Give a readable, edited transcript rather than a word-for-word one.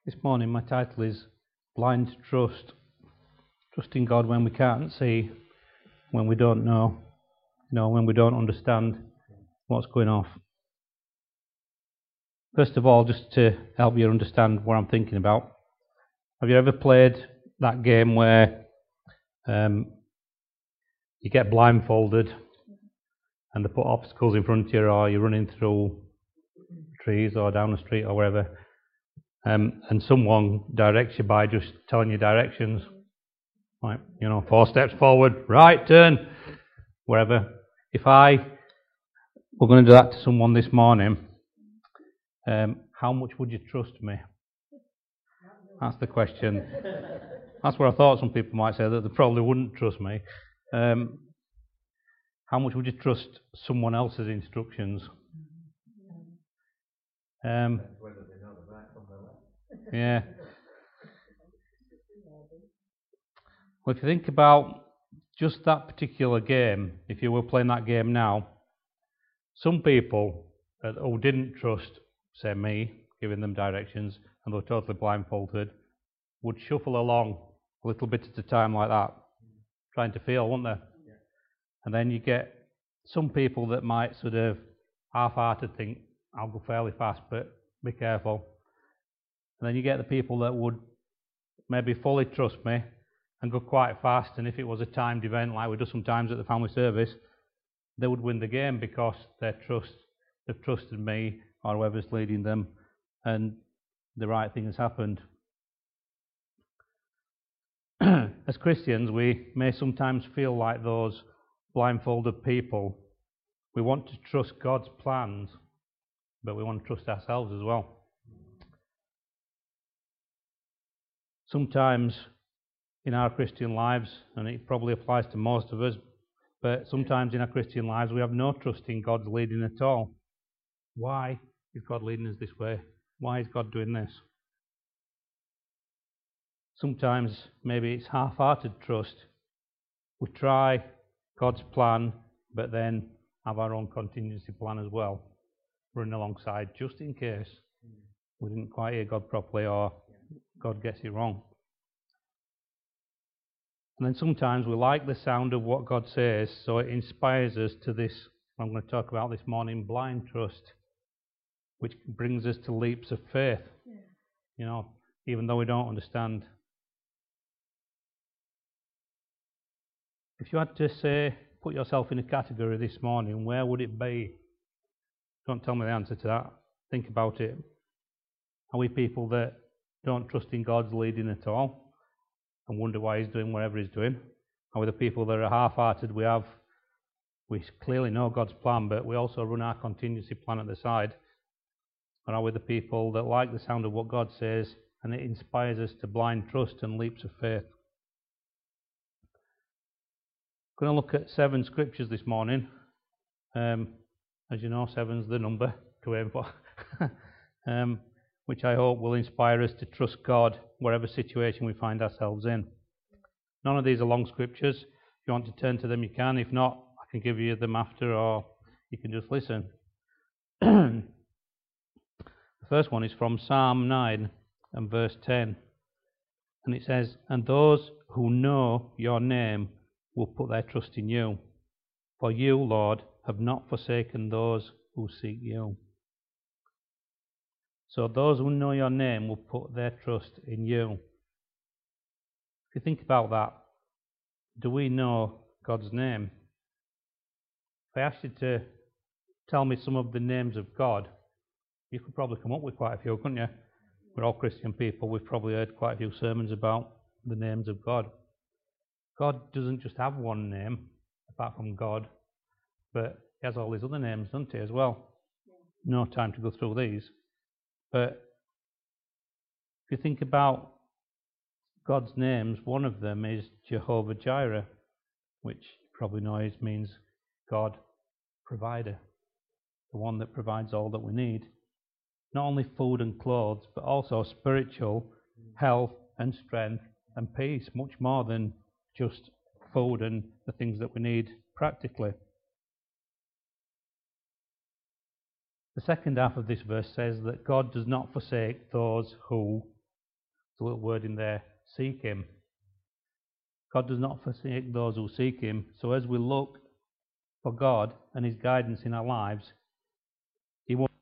This morning my title is Blind Trust. Trusting God when we can't see, when we don't know, when we don't understand what's going off. First of all, just to help you understand what I'm thinking about, have you ever played that game where you get blindfolded and they put obstacles in front of you, or you're running through trees or down the street or wherever, and someone directs you by just telling you directions, like 4 steps forward, right turn, wherever. If I were going to do that to someone this morning, how much would you trust me? That's the question. That's what I thought some people might say, that they probably wouldn't trust me. How much would you trust someone else's instructions? Yeah. Well, if you think about just that particular game, if you were playing that game now, some people who didn't trust, say me, giving them directions, and they were totally blindfolded, would shuffle along a little bit at a time like that, trying to feel, wouldn't they? Yeah. And then you get some people that might sort of half-hearted think, I'll go fairly fast, but be careful. And then you get the people that would maybe fully trust me and go quite fast, and if it was a timed event like we do sometimes at the family service, they would win the game because they've trusted me or whoever's leading them, and the right thing has happened. As Christians, we may sometimes feel like those blindfolded people. We want to trust God's plans, but we want to trust ourselves as well. Sometimes in our Christian lives, and it probably applies to most of us, but sometimes in our Christian lives we have no trust in God's leading at all. Why is God leading us this way? Why is God doing this? Sometimes maybe it's half-hearted trust. We try God's plan, but then have our own contingency plan as well, running alongside just in case we didn't quite hear God properly or God gets it wrong. And then sometimes we like the sound of what God says, so it inspires us to this, I'm going to talk about this morning, blind trust, which brings us to leaps of faith, even though we don't understand. If you had to say, put yourself in a category this morning, where would it be? Don't tell me the answer to that. Think about it. Are we people that don't trust in God's leading at all and wonder why He's doing whatever He's doing? Are we the people that are half-hearted? We clearly know God's plan, but we also run our contingency plan at the side. Or are we the people that like the sound of what God says and it inspires us to blind trust and leaps of faith? I'm going to look at 7 scriptures this morning. As you know, 7's the number to aim for, which I hope will inspire us to trust God whatever situation we find ourselves in. None of these are long scriptures. If you want to turn to them, you can. If not, I can give you them after, or you can just listen. The first one is from Psalm 9 and verse 10. And it says, "And those who know your name will put their trust in you. For you, Lord, have not forsaken those who seek you." So those who know your name will put their trust in you. If you think about that, do we know God's name? If I asked you to tell me some of the names of God, you could probably come up with quite a few, couldn't you? We're all Christian people. We've probably heard quite a few sermons about the names of God. God doesn't just have one name, apart from God, but He has all these other names, doesn't He, as well? No time to go through these. But if you think about God's names, one of them is Jehovah Jireh, which you probably know means God provider, the one that provides all that we need. Not only food and clothes, but also spiritual health and strength and peace, much more than just food and the things that we need practically. The second half of this verse says that God does not forsake those who the little word in there, seek Him. God does not forsake those who seek Him. So as we look for God and His guidance in our lives, He won't